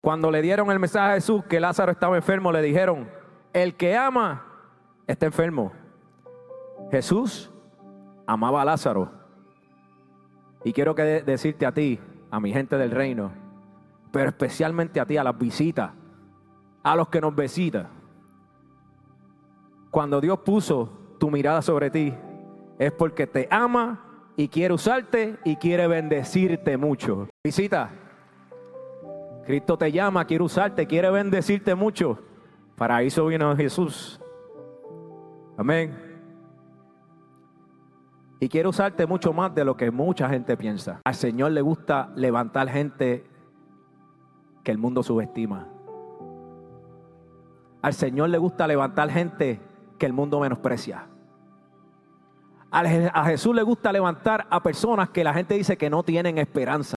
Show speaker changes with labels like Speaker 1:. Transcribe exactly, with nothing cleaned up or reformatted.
Speaker 1: Cuando le dieron el mensaje a Jesús que Lázaro estaba enfermo, le dijeron, el que ama está enfermo. Jesús amaba a Lázaro. Y quiero que de- decirte a ti, a mi gente del reino, pero especialmente a ti, a las visitas, a los que nos visitan. Cuando Dios puso tu mirada sobre ti, es porque te ama y quiere usarte y quiere bendecirte mucho. Visita, Cristo te llama, quiere usarte, quiere bendecirte mucho. Para eso vino Jesús. Amén. Y quiere usarte mucho más de lo que mucha gente piensa. Al Señor le gusta levantar gente que el mundo subestima. Al Señor le gusta levantar gente que el mundo menosprecia. A Jesús le gusta levantar a personas que la gente dice que no tienen esperanza.